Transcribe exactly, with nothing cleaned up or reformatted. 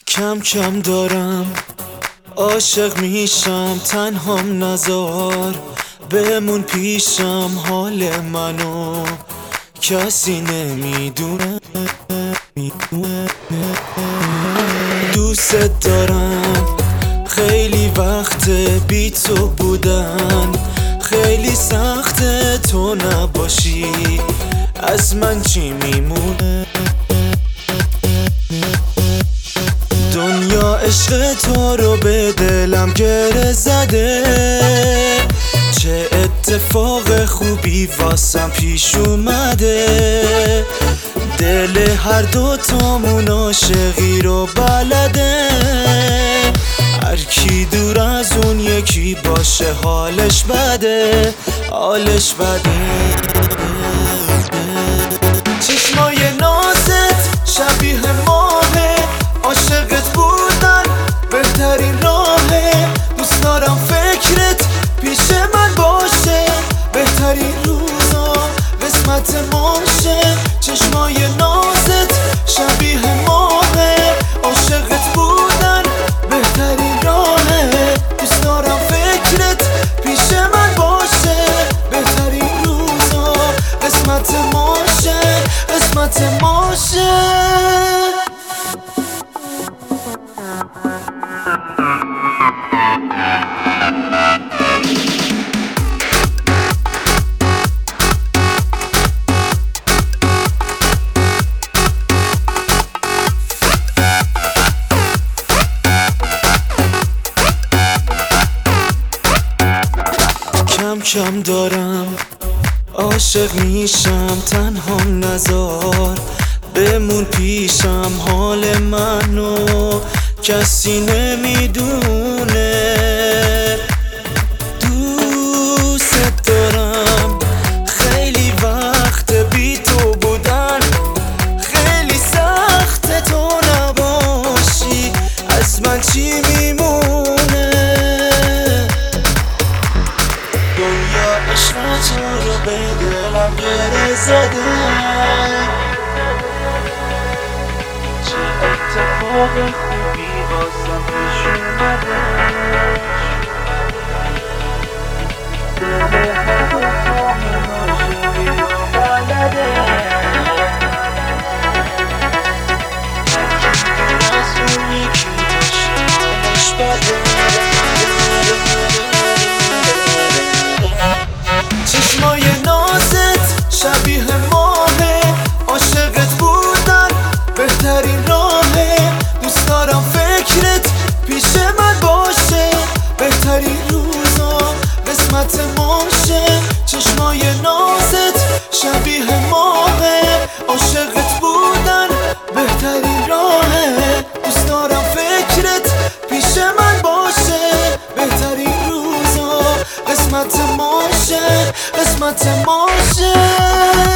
کم کم دارم عاشق میشم، تنهام نزار بمون پیشم، حال منو کسی نمیدونه. دوست دارم، خیلی وقت بی تو بودن، خیلی سخته تو نباشی، از من چی میمونه؟ دنیا عشق تو رو به دلم گره زده، چه اتفاق خوبی واسم پیش اومده. دل هر دو تامون عاشقی رو بلده، هر کی دور از اون یکی باشه حالش بده، حالش بده. چشمای نازت شبیه ماهه، عاشقت بودن بهترین راهه. دوست دارم فکرت پیش من باشه، بهترین روزا قسمت ماشه. چشمای نازت شبیه ماهه، عاشقت بودن بهترین راهه. دوست دارم فکرت پیش من باشه، بهترین روزا قسمت ماشه، قسمت ماشه. کم کم دارم عاشق میشم، تنهام نزار بمون پیشم، حال منو کسی نمیدونه. دوست دارم، خیلی وقت بی تو بودن، خیلی سخت تو نباشی، از من چی میمونه؟ دنیا عشق تو رو به دلم گره زده، چه اتفاق خوبی واسم پیش اومده. دل هر دو تامون عاشقی رو بلده، هر کی دور از اون یکی باشه حالش بده. چشمای نازت شبیه ماهه، عاشقت بودن بهترین راهه. دوست دارم فکرت پیش من باشه، بهترین روزا قسمت ماشه. چشمای نازت شبیه ماهه، عاشقت بودن بهترین راهه. دوست دارم فکرت پیش من باشه، بهترین روزا قسمت ماشه، قسمت ماشه.